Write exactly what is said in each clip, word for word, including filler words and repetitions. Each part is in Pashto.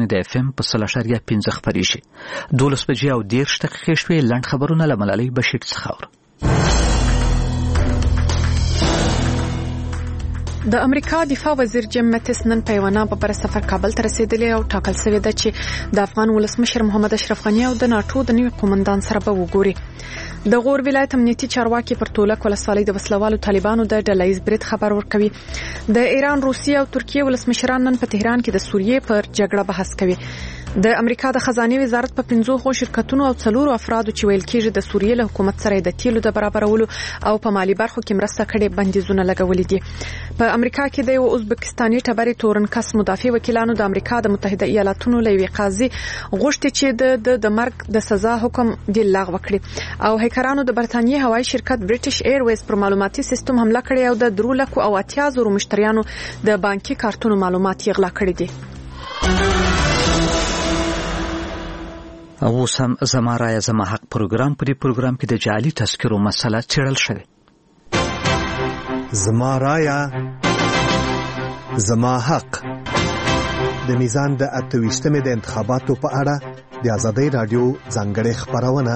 د اف ام په سل اشاریه پنځه خپرېږي. دولس بجې او دېرش دقیقې شوې. لنډ خبرونه له ملالۍ بشیر څخه اورو. د امریکا دفاع وزیر جیم مټس نن په یو نامه سفر کابل ته رسیدلی او ټاکل شوی دی چې د افغان ولسمشر محمد اشرف غنی او د ناتو د نوي قومندان سره به وګوري. د غور ولایت امنیتي چارواکي پر تولک ولسوالۍ د وسلوالو طالبانو د ډلهییز برید خبر ورکوي. د ایران، روسیې او ترکیې ولسمشران نن په تهران کې د سوریې پر جګړه بحث کوي. د امریکا د خزانه وزارت په پنځو شرکتونو او څلورو افرادو چې ویل کېږي د سوریې له حکومت سره د تیلو د برابرولو او په مالی برخو کې مرسته کړې بندیزونه لګولې دي. په امریکا کې د ازبکستاني ټبرې تورنکس مدافع وکیلانو د امریکا د متحده ایالاتونو له یوې قاضي غوښتي چې د د مرګ د سزا حکم دی لغوه کړي. او هکرانو د برتانیې هوایي شرکت برټش ایرویز پر معلوماتي سیستم حمله کړې او د درو لکو او اتیا زرو مشتریانو د بانکي کارتونو معلومات یې غلا کړي دي. او سم زما رایه زما حق پروګرام په دې پروګرام کې د جعلي تذکرو مسله څېړل شوې. زما رایه زما حق د میزان د اته ویشتمې د انتخاباتو په اړه د آزادۍ راډیو ځانګړې خپرونه.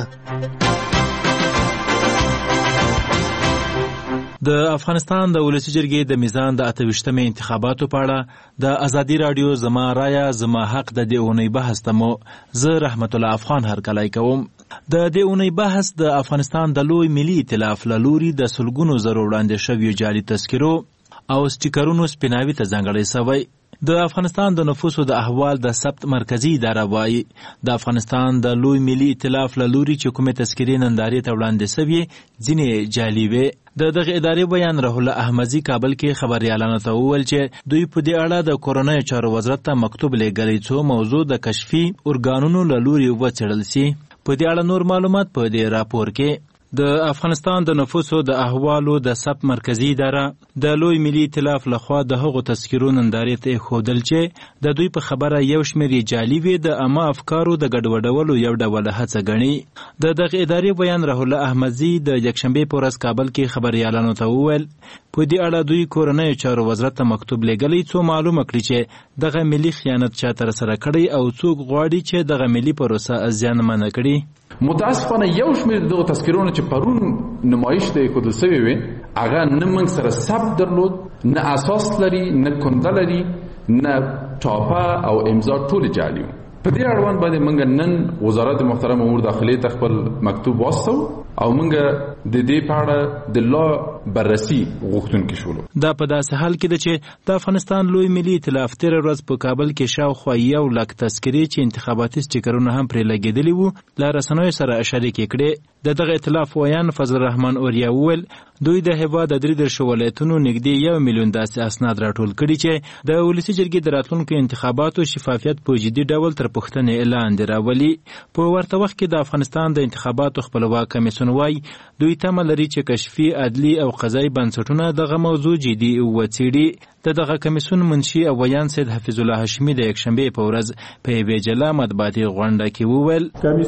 د افغانستان د ولسی جرګې د میزان د اته ویشتمې انتخاباتو په اړه د ازادي رادیو زما رایه زما حق د دې اونۍ بحث ته مو زه رحمت الله افغان هرکلی کوم. د دې اونۍ بحث د افغانستان د لوی ملي ائتلاف له لوري د سلګونو زرو وړاندې شویو جعلي تذکرو او سټیکرونو سپیناوي ته ځانګړی شوی. د افغانستان د نفوسو د احوال د ثبت مرکزی اداره وایي د افغانستان د لوی ملي ائتلاف له لوري چې کومې تذکرې نندارې ته وړاندې شوې ځینې جعلي وې. د دغه ادارې بیان رحول الله احمدی کابل کې خبريالانو ته وویل چې دوی په دې اړه د کورونای چارو وزارت ته مکتوب لېږلی څو موضوع د کشفي ارګانونو له لوري وڅېړل شي. په دې اړه نور معلومات په دې راپور کې. د افغانستان د نفوسو د احوالو د ثبت مرکزی اداره د لوی ملي ائتلاف لخوا د هغو تذکرو نندارې ته ښودل چې د دوی په خبره یو شمېر یې جعلي وي د عامه افکارو د ګډوډولو یو ډول هڅه ګڼي. د دغه ادارې بیان رحول الله احمدی د یکشنبې په ورځ کابل کې خبريالانو ته وویل په دې اړه دوی کورنۍ چارو وزارت ته مکتوب لېږلی څو معلومه کړي چې دغه ملي خیانت چا ترسره کړی او څوک غواړي چې دغه ملي پروسه زیانمنه کړي. متاسفانه یو شمېر دغه تذکرونه چې پرون نمایش ته ایښودل سوي وي هغه نه موږ سره ثبت درلود، نه اساس لري، نه کنده لري، نه ټاپه او امضا ټول جعلي وو. په دې اړوند باندې موږ نن وزارت محترم امور داخلي ته خپل مکتوب واستو او موږ د دې په اړه د لا بررسي غوښتونکي شولو. دا په داسې حال کې ده چې د افغانستان لوی ملي ائتلاف تېره ورځ په کابل کې شاوخوا یو لک تذکرې چې انتخاباتي سټیکرونه هم پرې لګېدلي وو له رسنیو سره شریکې کړې. د دغه ائتلاف ویان فضل الرحمن اوریا وویل دوی د هېواد د درې دېرشو ولایتونو نږدې یو میلیون داسې اسناد راټول کړي چې د ولسي جرګې د راتلونکو انتخاباتو شفافیت په جدي ډول تر پوښتنې لاندې راولي. په ورته وخت کې د افغانستان د انتخاباتو خپلواک کمیسیون وایي دوی تمه لري چې کشفي، عدلي او قضایي بنسټونه دغه موضوع جدي وڅېړي. د دغه کمیسیون منشي او ویان سید حفیظ الله هاشمي د یکشنبې په ورځ په یوې جلا مطبوعاتي غونډه کې وویل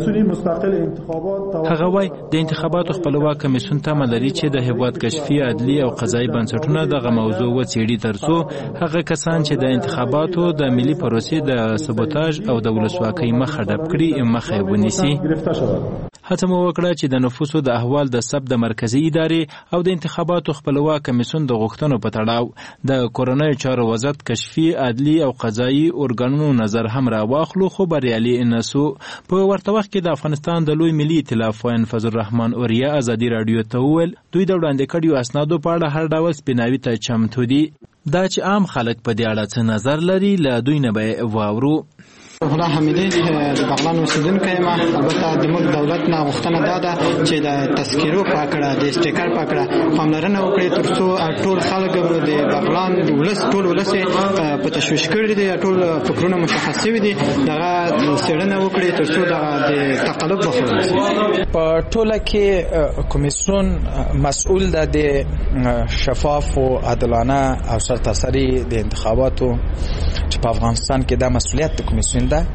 هغه وایي د انتخاباتو خپلواک کمیسیون تمه لري چې د هېواد کشفي، عدلي او قضایي بنسټونه دغه موضوع وڅېړي ترڅو هغه کسان چې د انتخاباتو د ملي پروسې د سبوتاژ او د ولسواکۍ مخه ډب کړي مخه یې ونیسي. هڅه مو وکړه چې د نفوسو د احوال د ثبت د مرکزي ادارې او د انتخاباتو خپلواک کمیسیون د غوښتنو په تړاو د کورنۍ چارو وزارت کشفي، عدلي او قضایي ارګانونو نظر هم راواخلو خو بریالي نه سو. په ورته وخت کې د افغانستان د لوی ملي ائتلاف ویان فضل الرحمن اوریا ازادي رادیو ته وویل دوی د وړاندې کړیو اسنادو په اړه هر ډول سپیناوي ته چمتو دي. دا چې عام خلک په دې اړه څه نظر لري له دوی نه به واورو. خدا حمیدی د بغلان اوسیدونکی یم. البته د موږ دولت نه غوښتنه دا ده چې د تذکرو پاکړه د سټیکر پاکړه پاملرنه وکړي ترڅو ټول خلک د بغلان د ولس ټول ولس په تشویش کړي دي، ټول فکرونه مشخص شوي دي، دغه څېړنه وکړي ترڅو د تقلب وخوري. په ټوله کې کمیسیون مسؤل ده د شفاف او عادلانه او سرتاسري د انتخاباتو چې په افغانستان کې دا مسؤلیت د کمیسیون ده.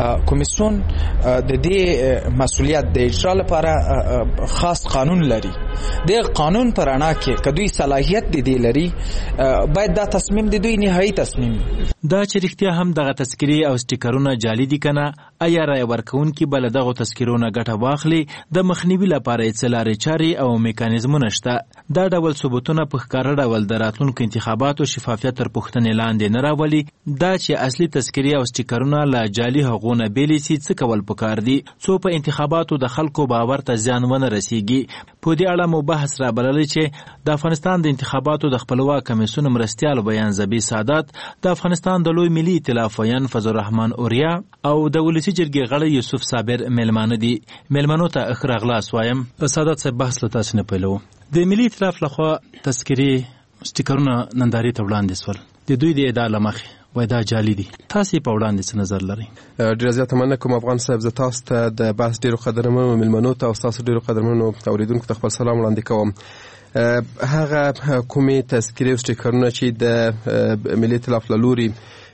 کمیسیون د دې مسؤلیت د اجرا لپاره خاص قانون لري د قانون پر اړه کې کدوې صلاحیت دي لري باید دا تصمیم د دوی نهایی تصمیم دا چې رښتیا هم دغه تذکری او سټیکرونه جعلي دي کنه آیا رای ورکوونکي بل دغه تذکرونه ګټه واخلي د مخنیوي لپاره یې څه لارې چارې او میکانیزمونه شته دا ډول ثبوتونه په ښکاره ډول د راتلونکو انتخاباتو شفافیت تر پوښتنې لاندې نه راولي دا چې اصلي تذکری او سټیکرونه له جعلي هغو نه بیلې سي څه کول پکار دي څو په انتخاباتو د خلکو باور ته زیان ونه رسیږي په دې اړه مو بحث رابللی چې د افغانستان د انتخاباتو د خپلواک کمیسیون مرستیال بیان زبی سعادت د افغانستان د لوی ملي ائتلاف ویان فضل الرحمن اوریا او د ولسی جرګې غړی یوسف صابر ملمانه دي ملمنو ته اخر اغلاس وایم په سعادت صاحب بحث له تاسو نه پیلو د ملي ائتلاف لخوا تذکری سټیکرونه ننداري ته وړاندې سول د دوی د ادعا لمخې وای دا جعلي دي تاسو په وړاندې څه نظر لرئ ډیر زیات مننه کوم افغان صاحب زه تاسو ته د بحث ډیرو قدرمنو ملمنو ته او تاسو ډیرو قدرمنو اوریدونکو ته خپل سلام وړاندې کوم هغه کومې تذکری سټیکرونه چې د ملي ائتلاف له لوري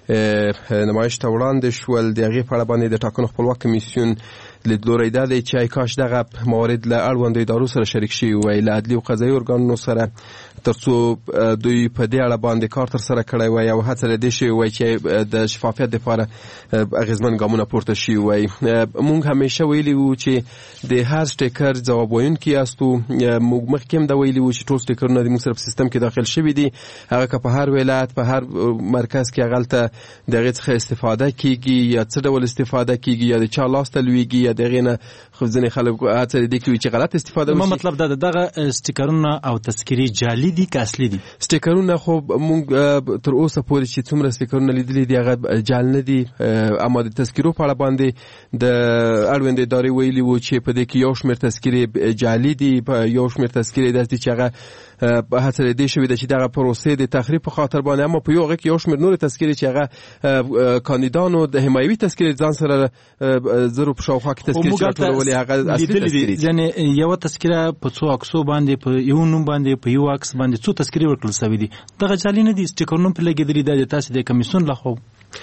نمایش ته وړاندې شول د هغې په اړه باندې د ټاکنو خپلواک کمیسیون لیدلوری دا دی چې ای کاش دغه موارد له اړوندو ادارو سره شریک شي وای له عدلي او قضایي ارګانونو سره ترڅو دوی په دې اړه باندې کار تر سره کړی وای او هڅه لري شي وای چې د شفافیت لپاره اغیزمن ګامونه پورته شي وای مونږ همیشه ویلي وو چې د هر سټیکر ځواب ویونکي یاستو موږ مخکې هم دا ویلي وو چې ټول سټیکرونه د موږ سره په سیستم کې داخل شوي دي هغه که په هر ولایت په هر مرکز کې هغلته د هغې څخه استفاده کیږي یا څه ډول استفاده کیږي یا د چا لاس ته لویږي یا دغه نه خو ځینې خلک هڅه دي کوي چې غلط استفاده وشي مطلب دا دغه سټیکرونه او تذکری جعلي دي که اصلي دي سټیکرونه خو مونږ تر اوسه پورې چې څومره سټیکرونه لیدلي دي هغه جعل نه دي اما د تذکرو په اړه باندې د اړوندې ادارې ویلي وو چې په دې کې یو شمېر تذکرې جعلي دي په یو شمېر تذکرې داسې دي چې هغه په هڅه لري شوې ده چې دغه پروسې د تخریب په خاطر باندې اما په یو هغه کې یو شمېر نور تذکرې چې هغه کاندیدانو د حمایوي تذکرې ځان سره زرو په شاوخوا کې تذکرې چې راټولولې هغه اصلي تذکرې یعنې یوه تذکره په څو عکسو باندې په یو نوم باندې په یو عکس باندې څو تذکرې ورکړل شوي دي دغه جعلي نه دي سټیکرونه پرې لګېدلي دا د تاسې د کمیسیون لخوا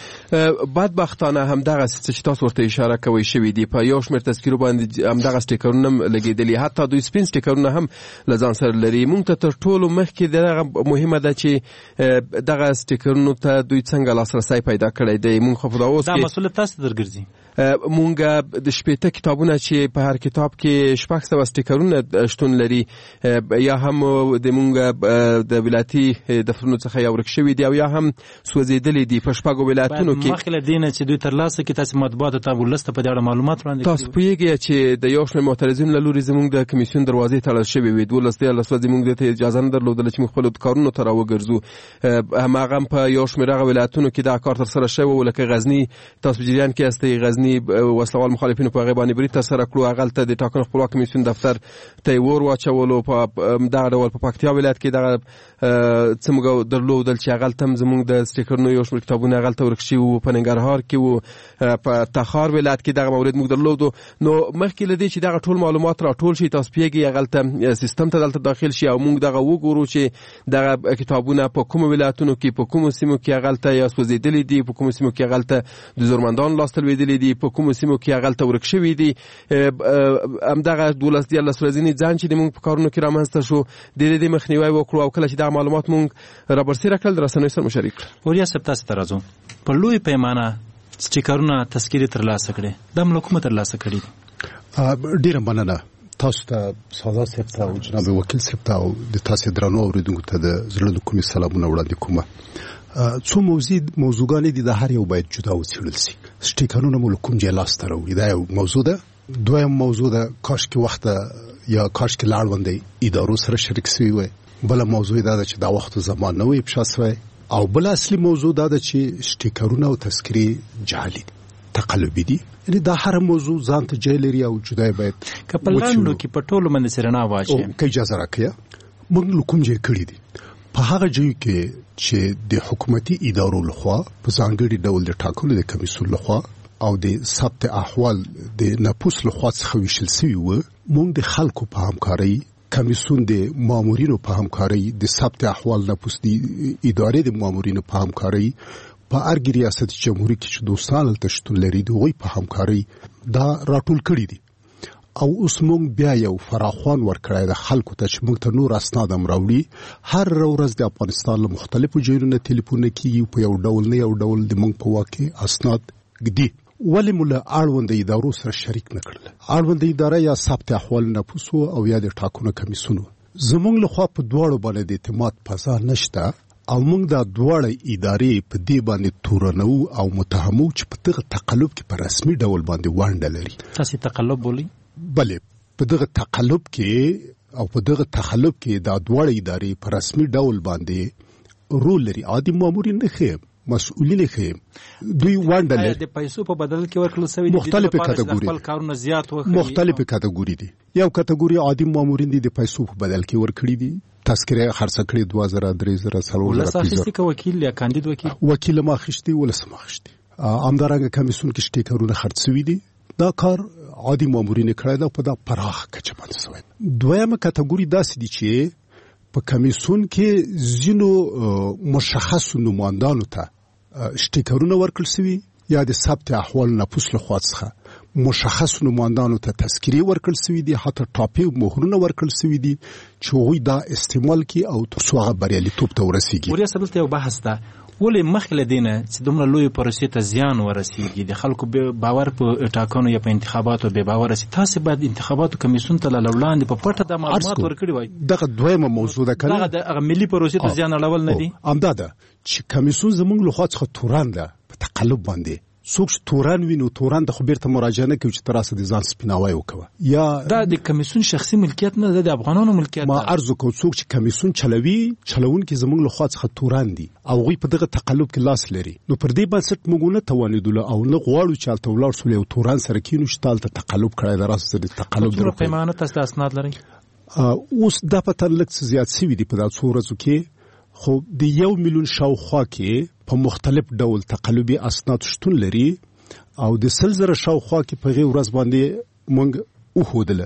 بدبختانه همدغه چې تاسو ورته اشاره کوئ شوي دي په یو شمېر تذکرو باندې همدغه سټیکرونه هم لګېدلي حتی دوی سپین سټیکرونه هم له ځان سره لري مونږ ته تر ټولو مخکې دغه مهمه ده چې دغه سټیکرونو ته دوی څنګه لاسرسی پیدا کړی دی مونږ خو په دا اوس دا مسؤلیت تاسو درګرځي مونږ د شپېته کتابونه چې په هر کتاب کې شپږ سوه سټیکرونه شتون لري یا هم د مونږ د ولایتي دفترونو څخه یا ورک شوي دي او یا هم سوځېدلي دي په شپږو ولایتونو کې مخکې له دې نه چې دوی ترلاسه کړي تاسو مطبوعاتو ته ولس ته په دې اړه معلومات وړاندې تاسو پوهېږئ چې د یو شمېر معترضینو له لوري زموږ د کمیسیون دروازې تړل شوې وې دولس دیارلس ورځې موږ دې ته اجازه نه درلودله چې موږ خپلو کارونو ته راوګرځو هماغه هم په یو شمېر هغه ولایتونو کې دا کار ترسره شوی و لکه غزني تاسو په جریان کې یاستئ غزني وسلوال مخالفینو په هغې باندې برید ترسره کړو هغلته د ټاکنو خپلواک کمیسیون دفتر ته یې اور واچولو په دغه ډول په پکتیا ولایت کې دغه څه موږ درلودل چې هغلته هم زموږ د سټیکرونو یو شمېر کتابونه هغلته ورک شوي وو په ننګرهار کې وو په تخار ولایت کې دغه مورد موږ درلودو نو مخکې له دې چې دغه ټول معلومات راټول شي تاسو پوهېږئ هغلته سیستم ته دلته داخل شي او موږ دغه وګورو چې دغه کتابونه په کومو ولایتونو کې په کومو سیمو کې هغلته یا سوځېدلي دي په کومو سیمو کې هغلته د زورمندانو لاسته لوېدلي دي په کومو سیمو کې هغلته ورک شوي دي همدغه دولس دیارلس ورځني ځان چې موږ په کارونو کې رامنځته شو د دې مخنیوی وکړو او کله چې دغه معلومات موږ رابرسېره کړل د رسنیو سره مو شریک کړل اوریا صاحب تاسو ته راځو په لوی پیمانه سټیکرونه تذکرې ترلاسه کړې دا هم له کومه ترلاسه کړي دي ډېره مننه تاسو ته ساده صاحب ته او جناب وکیل صاحب ته او د تاسو درنو اوریدونکو ته د زړه له کومې سلامونه وړاندې کوم څو موضوع موضوعګانې دي د هر یو باید جدا وڅېړل شي سټیکرونه مو له کوم ځای لاسته راوړي دا یو موضوع ده دویم موضوع ده کاشکې وخت یا کاشکې له اړوندو ادارو سره شریک شوي وای بله موضوع دا ده چې دا وخت زمان نه وي افشا شوی او بل اصلي موضوع دا ده چې سټیکرونه او تذکرې جعلي دي تقلبي دي یعنی دا هر موضوع ځان ته ځای لري او جدا باید که په لاندو کې په ټولو باندې څېړنه واچوي که اجازه راکړئ موږ له کوم ځای کړي دي په هغه ځای کې چې د حکومتي ادارو لخوا په ځانګړي ډول د ټاکلو د کمیسیون لخوا او د ثبت احوال د نپوس لخوا څخه ویشل شوي وو موږ د خلکو په همکارۍ کمیسیون د مامورینو په همکارۍ د ثبت احوال نپوس د ادارې د مامورینو په همکارۍ په ارګ ریاست جمهوریت کې چې دوستان هلته شتون لري د هغوی په همکارۍ دا راټول کړي دي او اوس مونږ بیا یو فراخوان ورکړی د خلکو ته چې مونږ ته نور اسناد هم راوړي. هر ورځ د افغانستان له مختلفو ځایونو نه ټلیفونونه کېږي په یو ډول نه یو ډول د مونږ په واک کې اسناد ږدي. ولې مو له اړونده ادارو سره شریک نه کړل؟ اړونده اداره یا ثبت احوال نفوسو او یا د ټاکنو کمیسیونو. زمونږ لخوا په دواړو باندې د اعتماد فضا نشته او موږ دا دواړه ادارې په دې باندې تورنو او متهمو چې په دغه تقلب کې په رسمي ډول باندې ونډه لري. تاسو تقلب بولی؟ بله، په دغه تقلب کې او په دغه تخلب کې دا دواړه ادارې په رسمي ډول باندې رول لري. عادي مامورین نه خیم، مسؤلین خیم، دوی ونډه لري. د پیسو په بدل کې ورکړل شوی دي مختلفه کټګوري، خپل کارونه زیات وکړي. مختلفه کټګوري دي. یو کټګوري عادي مامورین دي د پیسو په بدل کې ورکړي دي. تذکره خرڅ کړی دوه زره درې زره څلور زره. ولس اخیستی که وکیل یا کاندید وکیل؟ وکیل ما اخیستی، ولس ما اخیستی. همدارنګه کمیسیون کې شټیکرونه خرڅ شوي دي. دا کار عادي مامورین کړی دا په دا پراخ کچه باندې شوی. دویمه کټګوري داسې دي چې په کمیسیون کې ځینو مشخص نمایندانو ته شټیکرونه ورکړل شوي یا د ثبت احوال نفوس له خوا څخه مشخص نمایندانو ته تذکرې ورکړل شوي دي، حتی ټاپې مهرونه ورکړل شوي دي چې هغوی دا استعمال کړي او تر څو هغه بریالیتوب ته ورسیږي. وریا صاحب دلته یو بحث ده، ولې مخکې له دې نه چې دومره لویې پروسې ته زیان ورسیږي، د خلکو باور په ټاکنو یا په انتخاباتو بې باوره سي، تاسې باید انتخاباتو کمیسیون ته له وړاندې په پټه دا معلومات ورکړي وای. دغه دویمه موضوع ده کنه، دغه د ملي پروسې ته زیان اړول نه دي. همدا ده چې کمیسیون زموږ له خوا څخه توران ده په تقلب باندې. څوک چې توران ویني توران د خو بیرته مراجعه نه کوي چې تراسه د ځان سپیناوی وکوه. یا دا د کمیسیون شخصي ملکیت نه ده، د افغانانو ملکیت. ما عرض وکړ څوک چې کمیسیون چلوي چلونکي زموږ له خوا څخه توران دي او غوی په دغه تقلب کې لاس لري. نو پر دې بنسټ موږ نه توانیدل او نه غواړو چې الته ولاړ سو له توران سره کینو چې تالته تقلب کړای دراسه د تقلب د پیمانه تاسو اسناد لري. اوس دا په تر لک زیات سوي دي په داسې ورځو کې، خو د یو میلیون شاوخوا کې په مختلف ډول تقلبي اسناد شتون لري او د سل زره شاوخوا کې په غي ورځ باندې مونږ وښودله.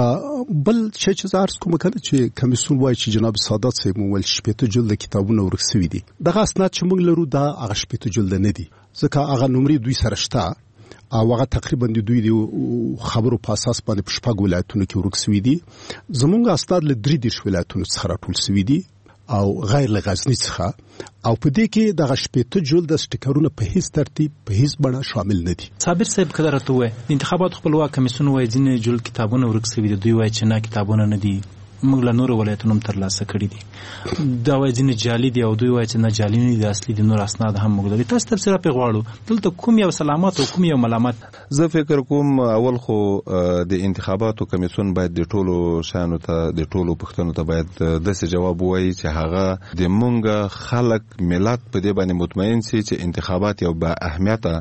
بل شي چې زارس کوم کړه چې کمیسیون وایي چې جناب سادات صاحب مول شپته جلد کتابونه ورکسوي دي. دغه اسناد چې مونږ لرو دا هغه شپته جلد نه دي، ځکه هغه نمرې دوی سره شته او هغه تقریبا د دوی د خبرو په اساس باندې په شپږ ولایتونو کې ورکسوي دي. زمونږ اسناد له درې دیرش ولایتونو څخه راټول شوي دي او غیر له غزنی څخه، او په دې کې دغه شپېته جلد سټیکرونه په هیڅ ترتیب په هیڅ بڼه شامل نه دي. صابر صاحب کله راته وای د انتخاباتو خپلواک کمیسیون وای ځینې جلد کتابونه ورک شوي دي، دوی وای چې نه کتابونه نه دي، موږ له نورو ولایتونو ترلاسه کړي دي. دا وای ځینې جعلي دي او دوی وای چې نه جعلي نه دي، اصلي دي، نور اسناد هم موږ لري. تاسو تفسیر په غواړو دلته کوم یو سلامات او کوم یو ملامت؟ زه فکر کوم اول خو د انتخاباتو کمیسیون باید د ټولو شانو ته د ټولو پښتنو ته باید داسې جواب وایي چې هغه د مونږ خلک ملت په دې باندې مطمئن سي چې انتخابات یو با اهمیته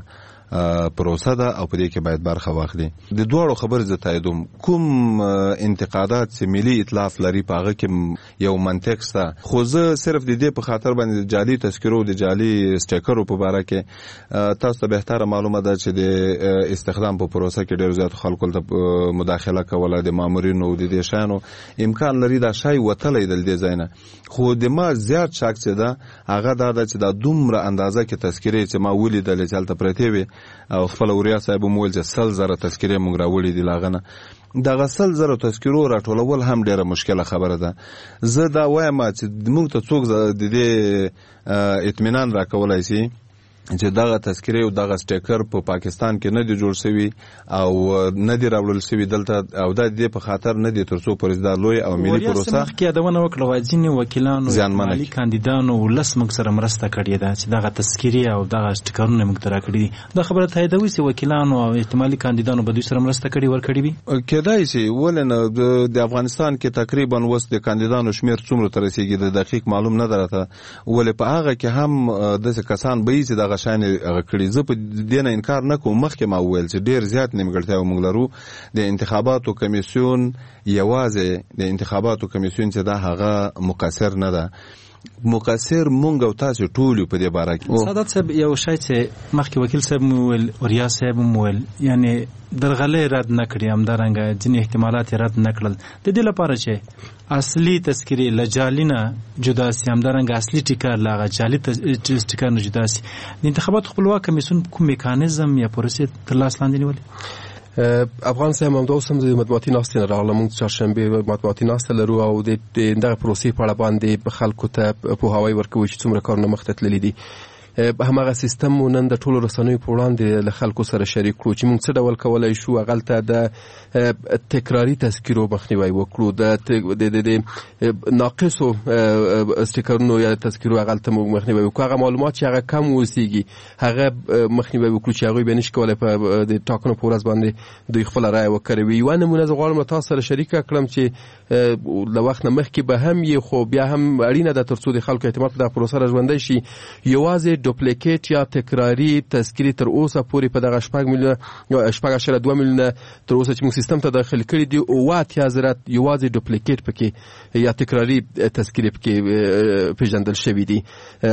پروسه ده او په دې کې باید برخه واخلي. د دوړو خبر زه تاییدوم، کوم انتقادات چې ملي ائتلاف لري په هغه کې یو منطق شته، خو زه صرف د دې په خاطر باندې جعلي تذکرو د جعلي سټیکرو په اړه کې تاسو ته بهتره معلومه ده چې د استخدام په پروسه کې ډېر زیات خلکو ته مداخله کوله، د مامورینو د دې شانو امکان لري دا شای وتلې د دې ځای نه. خو د ما زیات شک چې ده هغه دا ده چې دا دومره اندازه کې تذکرې چې ما ولیدلې چې هلته پرتې وي او خپل وریا صاحب مول چې سل زره تذکرې مونږ راوړي دي لاغنه. دغه سل زره تذکرو راټولول هم ډیره مشکله خبره ده. زه دا وایم چې مونږ ته څوک د دې اطمینان راکولای شي چې دغه تذکرې او دغه سټیکر په پا پاکستان کې نه دی جوړ شوی او نه دی راوړل شوی دلته، او دا د په خاطر نه دی ترڅو پرېزدار لوی او ملي پروسه کې یادونه وکړه واځینې وکیلانو مالي کاندیدانو ولس موږ سره مرسته کړې ده چې دغه تذکرې او دغه سټیکرونه موږ ترا کړې دي. دا خبره تاییدوي چې وکیلانو او احتمالي کاندیدانو به دوی سره مرسته کړې ورکړې وي. کېدای شي، ولنه د افغانستان کې تقریبا وس د کاندیدانو شمیر څومره تر رسیدي د دقیق معلوم نه درته، ولې په هغه کې هم د کسان به چې دغه شان هغه کړي. زه په دې نه انکار نه کوم، مخکې ما وویل چې ډېر زیات نیمګړتیاوې موږ لرو. د انتخاباتو کمیسیون یوازې د انتخاباتو کمیسیون چې دا هغه مقصر نه ده، مقصر مونږ او تاسو ټول په دې باره کې. سادات صاحب یو شای چې مخکې وکیل صاحب مول وریا صاحب مول یعنی درغلې رد نه کړی، همدارنګه ځینې احتمالات رد نه کړل د دې لپاره چې اصلي تذکرې لجالینا جدا سي، همدارنګه اصلي ټیکر لاغه جالي ټیکر نه جدا سي. د انتخاباتو خپلواک کمیسیون کوم میکانیزم یا پروسې تر لاس لاندې نیولې؟ افغان صاحب هم دوسم د مطبوعاتي ناستې نه راغله موږ چهارشنبه مطبوعاتي ناسته لرو او د دغه پروسې په اړه باندې خلکو ته پوهاوی ورکوي چې څومره کارونه مخته تللي دي. هماغه سیستم مو نن د ټولو رسنیو په وړاندې له خلکو سره شریک کړو چې موږ څه ډول کولای شو هغلته د تکراري تذکیرو مخنیوی وکړو، د د ناقصو استیکرونو یا تذکیرو هغلته موږ مخنیوی وکړو، هغه معلومات چې هغه کم اوسېږي هغه مخنیوی وکړو چې هغوی بیا نشي کولی په د ټاکنو په ورځ باندې دوی خپله رایه وکروي. یوه نمونه زه غواړم له تاسو سره شریکه کړم چې له وخت نه مخکې به هم یې خو بیا هم اړینه ده تر څو د خلکو اعتماد په دغه پروسه را ژوندی شي. یوازې دوپلیکیټ یا تکراری تذکیرې تر اوسه پورې په دغه شپږ میلیونه شپږ اعشاریه دوه میلیونه تر اوسه چې موږ سیستم ته داخل کړي دي اووه اتیا زره یوازې دوپلیکیټ پکې یا تکراری تذکیرې پکې پیژندل شوي دي.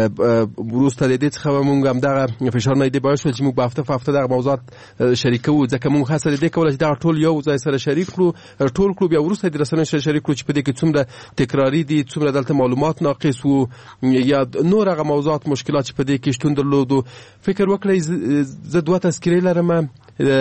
وروسته د دې څخه موږ همدغه فشارونه دې باعث شول چې موږ په هفته په هفته دغه موضوعات شریکوو، ځکه موږ هڅه دې کوله چې دغه ټول یو ځای سره شریک کړو ټول کړو بیا وروسته د رسنیو سره شریک کړو چې په دې کې څومره تکراری دي، څومره دلته معلومات ناقص وو یا نور هغه موضوعات مشکلات چې په دې کې شتون درلودو. فکر وکړئ زه دوه تذکیرې لرم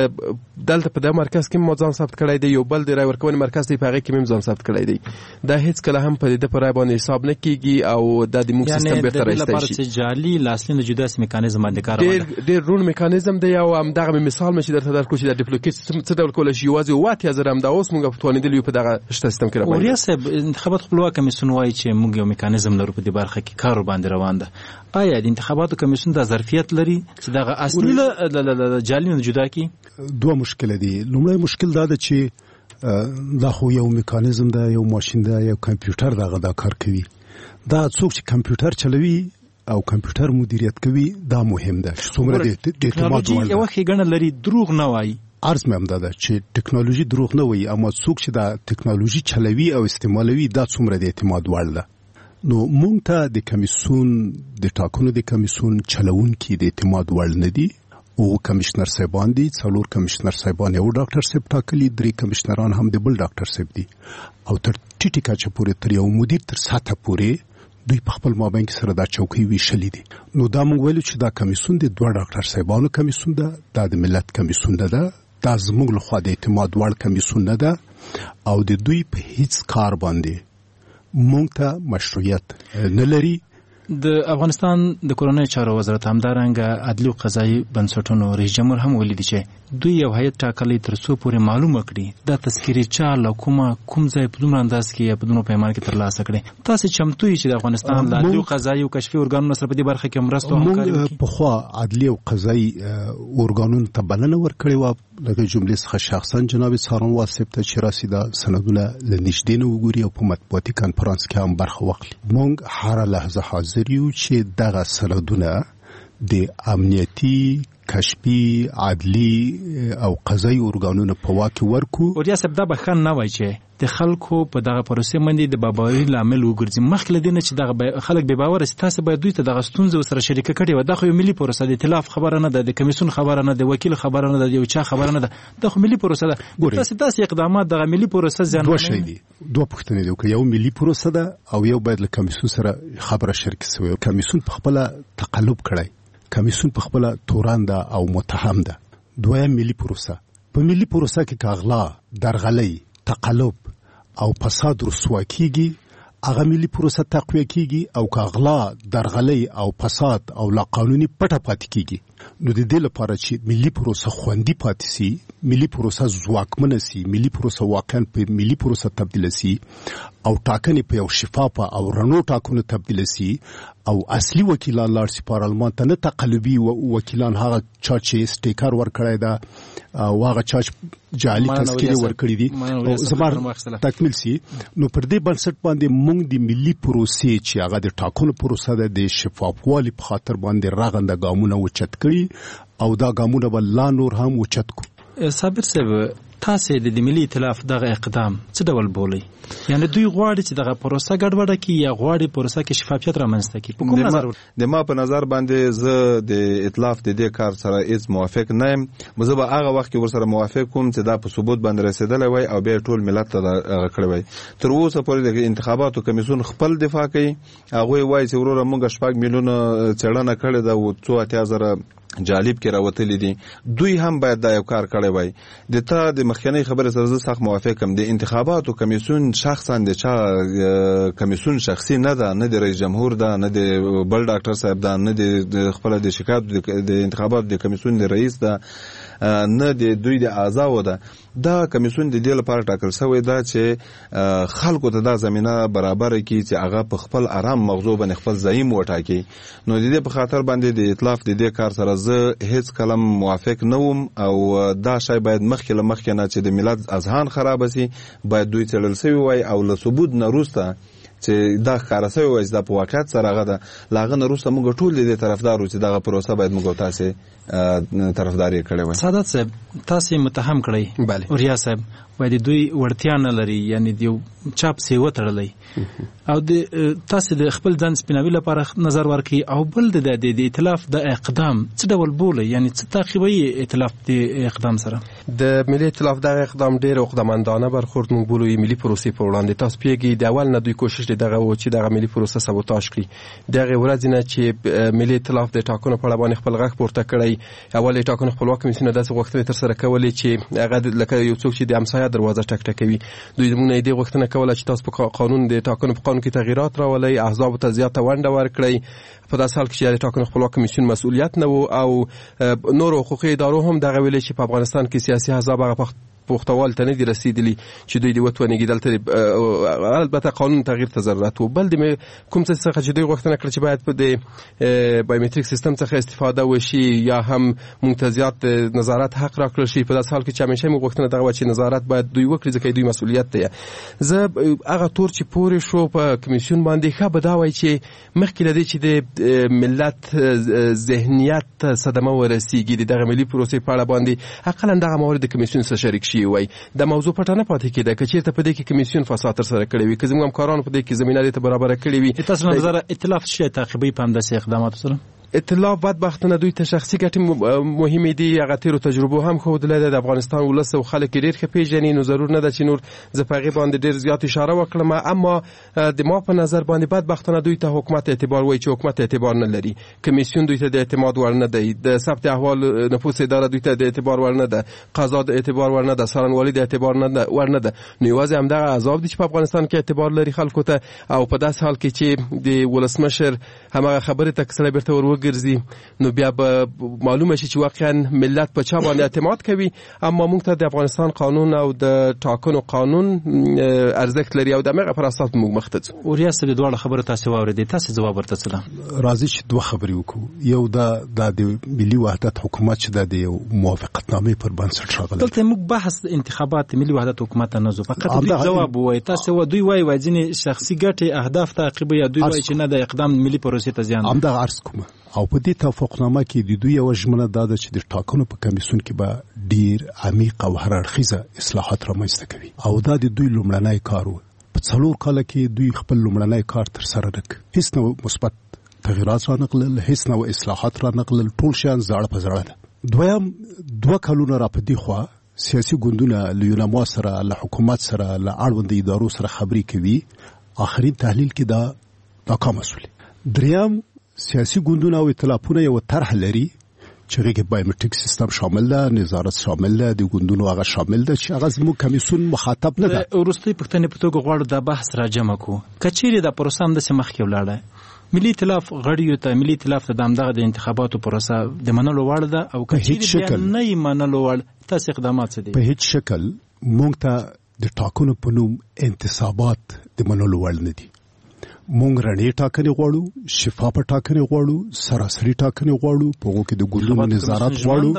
دلته په دغه مرکز کې مو ځان ثبت کړی دی، یو بل د رای ورکونې مرکز دی په هغې کې مې ځان ثبت کړی دی. دا هیڅ کله هم په د په رای باندې حساب نه کیږي او دا د موږ سیستم بېرته رایستی شي. یعنې د دې لپاره چې جعلي لاسلیک د جداسي میکانیزم باندې کار ډېر ډېر روڼ میکانیزم دی او همدغه مې مثال مې چې درته درکړو چې د ډپلیکیټ څه ډول کولی شي یوازې اووه اتیا زره همدا اوس موږ توانېدلي یو په دغه شته سیستم کې را باندې. اوریا صاحب انتخابات خپلواک کمیسیون وایي چې موږ یو میکانیزم لرو په دې برخه کې کار باندې روان ده. آیا د انتخاباتو کمیسیون دا ظرفیت لري چې دغه اصلي له جعلي نه جدا کړي؟ دوه مشکل دي. لومړی مشکل دا ده چې دا خو یو میکانیزم ده، یو ماشین ده، یو کمپیوټر دغه دا کار کوي. دا څوک چې کمپیوټر چلوي او کمپیوټر مدیریت کوي دا مهم ده چې څومره د اعتماد وړ ده. یو ښېګڼه لري دروغ نه وایي. عرض مې همدا ده چې ټکنالوژي دروغ نه وایي، اما څوک چې دا ټکنالوژي چلوي او استعمالوي دا څومره د اعتماد وړ ده. نو مونږ ته د کمیسیون د ټاکنو د کمیسیون چلوونکي د اعتماد وړ نه دي. او کمشنر صاحبان دي، څلور کمشنر صاحبان یو ډاکټر صاحب ټاکلي، درې کمشنران هم د بل ډاکټر صاحب دي او تر ټیټي کچه پورې تر یو مدیر تر سطحه پورې دوی په خپل مابین کې سره دا چوکۍ ویشلې دي. نو دا موږ ویلو چې دا کمیسیون د دوه ډاکټر صاحبانو کمیسیون ده، دا د ملت کمیسیون ده، دا زموږ لخوا د اعتماد وړ کمیسیون نه ده او د دوی په هیڅ کار باندې موږ ته مشروعیت نه لري. د افغانستان د کورنۍ چارو وزارت همدارنګه عدلي او قضایي بنسټونو رئیس جمهور هم ویلي دي چې دوی یو هیئت ټاکلی تر څو پورې معلومه کړي دا تذکیرې چا له کومه کوم ځای په دومره انداز کې یا په دومره پیمانه کې ترلاسه کړي. تاسې چمتو یې چې د افغانستان د عدلي او قضایي او کشفي ارګانونو سره په دې برخه کې مرسته او همکاري وکړي؟ پخوا عدلي او قضایي ارګانونو ته بلنه ورکړې وه، لکه جملې څخه شخصا جناب څارنوال صاحب ته چې راسي دا سندونه له نږدې نه وګوري او په مطبوعاتي کنفرانس کې هم برخه واخلي. موږ هره لحظه حاضر یو چې دغه سندونه د امنیتي کشفي عدلي او قضایي ارګانونو په واک ورکو. او ریاست دا بخښن نه وای چې د خلکو په دغه پروسې باندې د باوري لامل وګرځي. مخکې له دې نه چې دغه خلک بې باوره سي تاسو باید دوی ته دغه ستونزه ورسره شریکه کړې وه. دا خو یو ملي پروسه ده، ائتلاف خبره نه ده، د کمیسیون خبره نه ده، وکیل خبره نه ده، یو چا خبره نه ده، دا خو ملي پروسه ده. تاسو داسې اقدامات دغه ملي پروسه زیانمنوي. دوه شی دي، دوه پوښتنې دي. یو ملي پروسه ده او یو باید له کمیسیون سره خبره شریک شوی. کمیسیون په خپله تقلب کړی، کمیسیون په خپله توران ده او متهم ده. دویم ملي پروسه. په ملي پروسه کې که اغلا، درغلۍ، تقلب او فساد رسوا کیږي هغه ملي پروسه تقویه کیږي، او که اغلا، درغلۍ او فساد او لا قانوني پټه پاتې کیږي. نو د دې لپاره چې ملي پروسه خوندي پاتې سي، ملي پروسه ځواکمنه سي، ملي پروسه واقعا په ملي پروسه تبدیل سي او ټاکنې په یو شفافه او رڼو ټاکنو تبدیل سي او اصلي وکیلان لاړ سي پارلمان ته، نه تقلبي وکیلان هغه چا چې سټیکر ورکړی ده او هغه چا چې جعلي تذکیرې ورکړي دي زما تکمیل سي. نو پر دې بنسټ باندې موږ د ملي پروسې چې هغه د ټاکنو پروسه ده د شفافوالي په خاطر باندې رغنده ګامونه اوچت کړي او دا ګامونه به لا نور هم اوچت کړو. صابر صاحب تاسې د ملي ائتلاف دغه اقدام څه ډول بولئ؟ یعنی دوی غواړي چې دغه پروسه ګډوډه کړي یا غواړي پروسه کې شفافیت رامنځته کړي؟ په کوم نظر؟ د ما په نظر باندې زه د ائتلاف د دې کار سره هیڅ موافق نه یم. زه به هغه وخت کې ورسره موافق کوم چې دا په ثبوت باندې رسېدلی وای او بیا ټول ملت ته هغه کړی وای. تر اوسه پورې د انتخاباتو کمیسیون خپل دفاع کوي. هغوی وایي چې وروره موږ شپږ میلیونه څېړنه کړې ده او څو اتیا زره جالب کې راوتلي دي دوی هم باید دا یو کار کړی وای. د تا د مخکنی خبره سره زه سخت موافقم. د انتخاباتو کمیسیون شخصا د چا کمیسیون شخصي نه ده، نه د رئیس جمهور ده، نه د بل ډاکټر صاحب ده، نه د خپل د شکایت د انتخاباتو د کمیسیون د رئیس ده، نه د دوی د اعضاو ده. دا کمیسیون د دې لپاره ټاکل شوی ده چې خلکو ته دا زمينه برابر کړي چې هغه په خپل آرام مغزو باندې خپل زعیم وټاکي. نو د دې په خاطر باندې د ائتلاف د دې کار سره زه هیڅ کلم موافق نه وم او دا شی باید مخکې له مخکې نه چې د ملت اذهان خراب شي باید دوی تړل شوی وای او له ثبوت نه وروسته چې دا ښکاره شوی وای چې دا په واقعیت سره هغه ده. له هغه نه وروسته موږ ټول د دې طرفدار وو چې دغه پروسه باید موږ تاسې طرفداري کړې وای. سعادت صاحب تاسې متهم کړئ بله اوریا صاحب وای د دوی وړتیا نه لري، یعنی د چاپ سی وتړلی او د تاسې د خپل ځان سپیناوي لپاره نظر ورکړي او بل د د ائتلاف د اقدام څه ډول بولي، یعنی څه تعقیبوي ائتلاف د اقدام سره؟ د ملي ائتلاف دغه اقدام ډېر عقدمندانه برخورد موږ بولو ملي پروسې په وړاندې. تاسو پیږي د اول نه دوی کوشش دغه و چې دغه ملي پروسه سبوتاژ کړي. دغه ورځ نه چې ملي ائتلاف د ټاکنو په اړه باندې خپل غږ پورته کړی، اول ټاکنو خپلواک کمیسیون داسې غوښتنې تر سره کولې چې هغه لکه یو څوک چې د امسایه دروازه ټک ټکوي. دوی موږ دې غوښتنه کوله چې تاسو په قانون د ټاکنو په قانون کې تغییرات راولئ، احزاب ته زیاته ونډه ورکړئ. په داسې حال کې چې د ټاکنو خپلواک کمیسیون مسؤلیت نه و او نور حقوقي ادارو هم دغه ویلي چې په افغانستان کې سیاسي احزاب هغه پختوال ته نه دي رسیدلی چې دوی د وتونګي دلته البته قانون تغییر ته ضرورت و. بل د کوم څه څخه چې دوی غوښتنه کړې چې باید په د بایومټریک سیستم څخه استفاده وشي یا هم ممتازات نظارت حق راکړل شي. په داسې حال کې چې همیشه موږ غوښتنه دغه چې نظارت باید دوی وکړي ځکه دوی مسؤلیت دی. زه هغه تور چې پورې شو په کمیسیون باندې ښه به دا وایي چې مخکې له دې چې د ملت ذهنیت صدمه ورسیږي د دغه ملي پروسې په اړه باندې حقا دغه موارد د کمیسیون سره شریک شي وای. د موضوع پټانه پاتې کېده که چیرته په دې کې کمیسیون فساد تر سره کړی وي، که زموږ همکارانو په دې کې زمینه ته برابر کړی وي. تاسو نظر ائتلاف شي تعقیبي په همداسې اقداماتو سره ائتلاف بدبختانه دوی ته شخصي ګټې مهمې دي. هغه تیرو تجربو هم ښودلې ده د افغانستان ولس او خلک ډېر ښه پیژني، نو ضرور نه ده چې نور زه په هغې باندې ډېر زیات اشاره وکړم. اما د ما په نظر باندې بدبختانه دوی ته حکومت اعتبار وایي چې حکومت اعتبار نه لري، کمیسیون دوی ته د اعتماد وړ نه دی، د ثبت احوال نفوس اداره دوی ته د اعتبار وړ نه ده، قضا د اعتبار وړ نه ده، څارنوالي د اعتبار نه ده وړ نه ده. نو یوازې همدغه عذاب دي چې په افغانستان کې اعتبار لري خلکو ته. او په داسې حال کې چې د ولسمشر همغه خبرې ته کسړی بیرته ور وګرځي نو بیا به معلومه شي چې واقعا ملت په چا باندې اعتماد کوي. اما موږ ته د افغانستان قانون او د ټاکنو قانون ارزښت لري او دغه پر اساس موږ مخ ته ځو. اوریا صاحب دواړه خبره تاسو واوریدې، تاسو ځواب ورته څه ده؟ راځي چې دوه خبرې وکړو. یو دا د ملي وحدت حکومت چې د موافقتنامې پر بنسټ راغلی. دلته موږ بحث انتخابات ملي وحدت حکومت نه زو، فقط دوی جواب وایي. تاسو دوی وایي وایي شخصي ګټې اهداف تعقیب یا دوی وایي چې نه د اقدام ملي پروسې ته زیان. هم دا عرض کوم او په دې توافقنامه کې د دوی یو ژمنه ده چې د ټاکنو په کمیسیون کې به ډیر عمیق او هر اړخیزه اصلاحات رامنځته کوي او دا د دوی لومړنی کار و. په څلور کاله کې دوی خپل لومړنی کار تر سره نکړ، هیڅ نو مثبت تغییرات را نقلل، هیڅ نو اصلاحات را نقلل، ټول شیان زاړه په زاړه ده. دویم دوه کلونه را په دې خوا سیاسي ګوندونه له یونامو سره له حکومت سره له اړوند ادارو سره خبرې کوي، آخرین تحلیل کې دا ناکام شول. دریم سیاسي ګوندونه او ائتلافونه یو طرح لري چې هغه کې بایومټریک سیستم شامل ده، نظارت شامل ده، د ګوندونو هغه شامل ده چې هغه زموږ کمیسیون مخاطب نه ده. وروستۍ پوښتنې په توګه غواړو دا بحث را جمع کړو. که چیرې دا پروسه همداسې مخکې ولاړه ملي ائتلاف غړیو ته ملي ائتلاف ته دغه د انتخاباتو پروسه د منلو وړ ده او که چیرې بیا نه یې منلو وړ تاسې اقدامات څه دي؟ په هیڅ شکل موږ ته د ټاکنو په نوم انتصابات د منلو وړ نه دي. مونږ رڼې ټاکنې غواړو، شفافه ټاکنې غواړو، سراسري ټاکنې غواړو، په هغو کې د ګوندونو نظارت غواړو.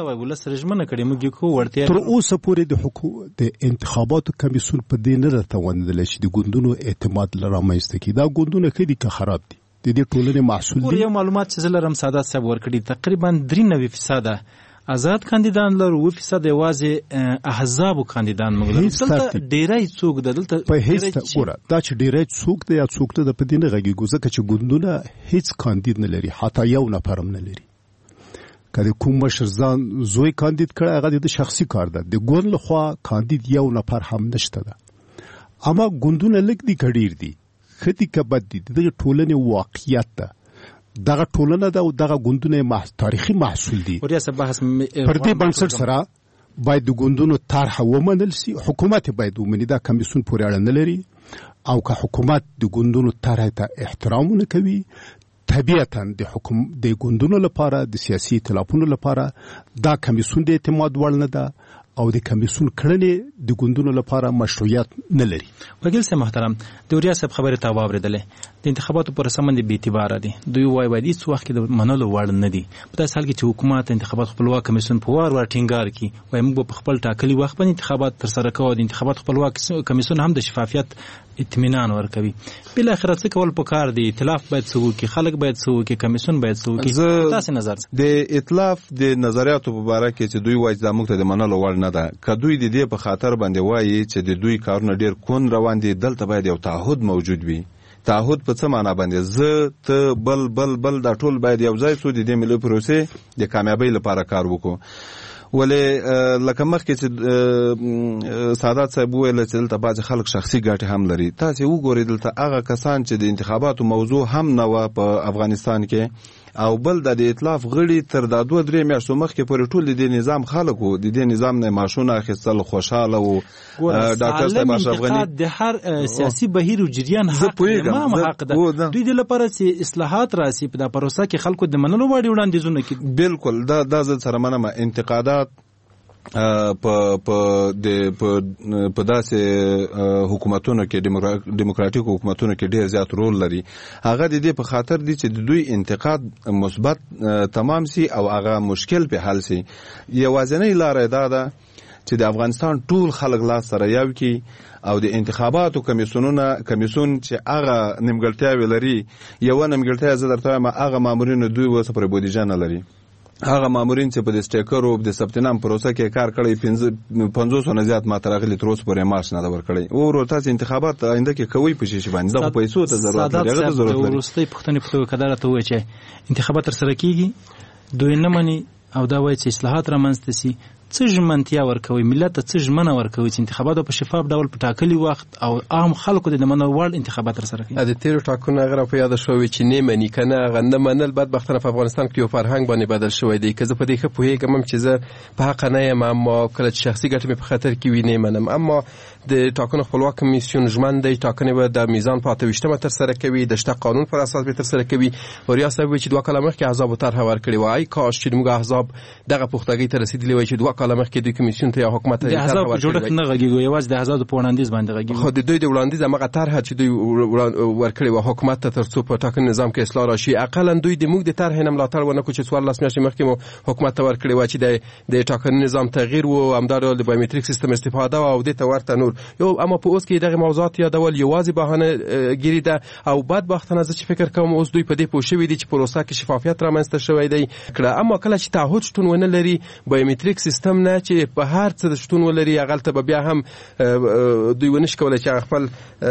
تر اوسه پورې د حکومت د انتخاباتو کمیسیون په دې نه راته وندل چې د ګوندونو اعتماد رامنځته کړي. دا ګوندونه ښه دي که خراب دي د دې ټولنې محصول دي. یو معلومات چې زه لرم سعادت صاحب ورکړي تقریبا درې نوي فیصده آزاد کاندیدان لرو، اووه فیصد یوازې احزابو کاندیدان موږ لرو. دلته ډیری څوک ده؟ دلته په هیڅ ګوره دا چې ډیری څوک ده یا څوک ده په دې نه غږیږو ځکه چې ګوندونه هیڅ کاندید نه لري، حتی یو نفر هم نه لري. که د کوم مشر ځان زوی کاندید کړی هغه د شخصي کار ده، د ګوند لخوا کاندید یو نفر هم نشته ده. اما ګوندونه لږ دي که ډیر دي، ښه دي که بد دي، د دغې ټولنې واقعیت ده. دغه ټولنه ده او دغه ګوندونه تاریخي محصول دي. وریا بحث پر دې بنسټ سره باید د ګوندونو طرح ومنل سي. حکومت باید ومني. دا کمیسیون پورې اړه نه لري او که حکومت د ګوندونو طرح ته احترام نه کوي طبیعتا د حکومت د ګوندونو لپاره د سیاسي ائتلافونو لپاره دا کمیسیون د اعتماد وړ نه ده او د کمیسیون کړنې د ګوندونو لپاره مشروعیت نه لري. وکیل صاحب محترم د وریا صاحب خبره تا واوریدلې د انتخاباتو پر سمند به اعتبار دي دوی وای وای هیڅ وخت کې د منلو وړ نه دي. په داسې حال کې چې حکومت انتخابات خپلواک کمیسیون په وار ور ټینګار کوي وای موږ په خپل ټاکلي وخت باندې انتخابات تر سره کوو. د انتخابات خپلواک کمیسیون هم د شفافیت اطمینان ورکوي. بل اخر څه کول پکار دي؟ ائتلاف باید څه وکړي، خلک باید څه وکړي، کمیسیون باید څه وکړي؟ تاسو نظر د ائتلاف د نظریاتو په اړه کې چې دوی وایي د موږ ته د منلو وړ نه ده. که دوی د دې په خاطر باندې وایي چې د دوی کارونه ډیر کون روان دي، دلته باید یو تعهد موجود وي. تعهد په څه معنا باندې؟ زه ته بل بل بل دا ټول باید یو ځای سو د دې ملي پروسې د کامیابی لپاره کار وکړو. ولې لکه مخکې چې سادات صاحب ویل چې دلته بعضې خلک شخصي ګټې هم لري. تاسې وګورئ دلته هغه کسان چې د انتخاباتو موضوع هم نه وه په افغانستان کې او بل د ائتلاف غړي تر دا دوه درې میاشتو مخکې پورې ټول د دې نظام خلک وو، د دې نظام نه معاشونه اخیستل، خوشحاله وو. ډاکټر صاحب اشرف غني د هر سیاسي بهیر او جریان حق ما حق ده دوی د لپاره چې اصلاحات راسي په دا پروسه کې خلکو د منلو وړ وړاندیزونه کې بالکل دا دا زه سره منم. انتقادات په په د په داسې حکومتونو کې دیموکراتیک حکومتونو کې ډیر زیات رول لري. هغه د دې په خاطر دي چې د دوی انتقاد مثبت تمام سي او هغه مشکل په حل سي. یوازینۍ لار دا ده چې د افغانستان ټول خلک لاس سره یو کی او د انتخاباتو کمیسیونونه کمیسیون چې هغه نیمګړتیاوې لري، یو نیمګړتیا زه درته وایم هغه مامورین دوی وسه پر بودیجه نه لري. هغه مامورین چې په د سټیکرو د ثبت نام پروسه کې کار کړی پنځوس نه زیات ماته راغلي تر اوسه پورې معاش نه ورکړي. او ورو تاسو انتخابات آینده کې کوي په شي باندې دغه پیسو ته ضرورت لري. هغه ضرورت لري. ورستۍ پښتنې پښتو کډاره ته وایي چې انتخابات تر سره کیږي دوی نه مني او دا وایي چې اصلاحات رامنځته سي. څه ژمنتیا ورکوي ملت ته؟ څه ژمنه ورکوي چې انتخابات په شفاف ډول په ټاکلي وخت او عام خلکو د منلو وړ انتخابات تر سره کوي؟ د تیرو ټاکنو هغه په یاد شوی چې نه مني کنه هغه نه منل بدبختانه په افغانستان کې یو فرهنګ باندې بدل شوی دی. که زه په دې ښه پوهېږم چې زه په حق نه یم، اما کله چې شخصي ګټې مې په خطر کې وي نه منم. اما د ټاکنو خپلواک کمیسیون ژمن دی ټاکنې به د میزان په اته ویشتمه تر سره کوي، د شته قانون پر اساس به تر سره کوي. وریا صاحب چې دوه کاله مخکې احزاب طرح ورکړي وای کاش چې موږ احزاب دغه پختګۍ ته رسیدلی وای چې دوه کاله مخکې د کمیسیون ته حکومت د احزاب په جوړښت نه غږیږي، یوازې د احزاب په وړاندیز باندې غږیږي. خو د دوی د وړاندیز هغه طرح چې دوی ورکړي و حکومت ته ترڅو په ټاکنې نظام کې اصلاح راشي، اقلا دوی د موږ د طرح نه ملاتړ ونه کو چې څوارلس میاشتې مخکې مو حکومت ته ورکړي و چې د د ټاکنې نظام تغییر و همدار د بایومټریک سیستم استفاده او د تورته نور یو. اما په اوس کې دغه موضوعات یادول یوازې بهانه ګیری ده او بدبختانه زه چې فکر کوم اوس دوی په دې پوه شوي دي چې پروسه کې شفافیت رامنځته شوی دی کړه. اما کله چې تعهد شتون ونه لري، بایومټریک سیستم نه چې په هر څه د شتون ولري، هغه ته بیا هم دوی ونشي کولای چې خپل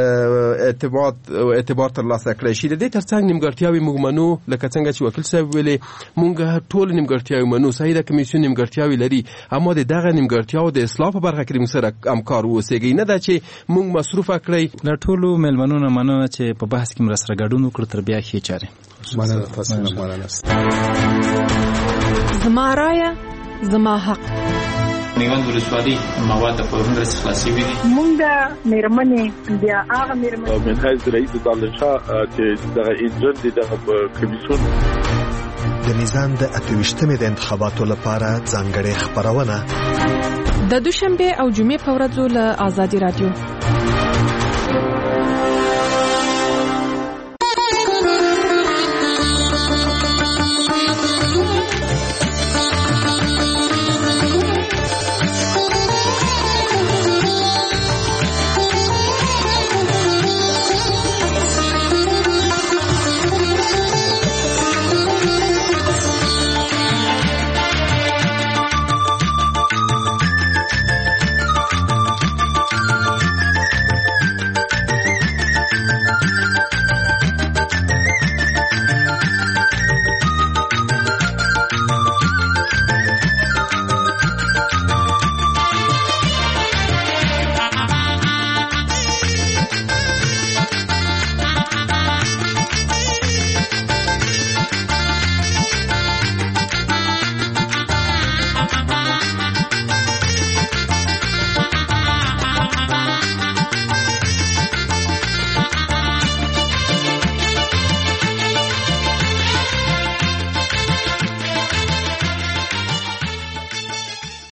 اعتبار اعتبار ترلاسه کړي شي. د دې ترڅنګ نیمګړتیاوې موږ منو، لکه څنګه چې وکیل صاحب ویلي موږ ټول نیمګړتیاوې منو. صحیح ده کمیسیون نیمګړتیاوې لري، اما د دغه نیمګړتیاو د اصلاح په برخه کې موږ سره همکار اوسېږي. نه ده چې موږ مصروف کړی. له ټولو مېلمنو مننه چې په بحث کې مرسته ګډون وکړ. تر بیا ښې چارې. مننه تاسو نه مننه. زما رایه زما حق. میوند ولسوالي مواد په هندرس خلاصي وي. مونږ د میرمنې بیا هغه میرمنې من حیث رئیس دالنشاه چې دغه انجن دي دغه کمیسیون د میزان د اتويشتمې د انتخاباتو لپاره ځانګړې خبرونه د دوشنبه او جمعې په ورځو له آزادي رادیو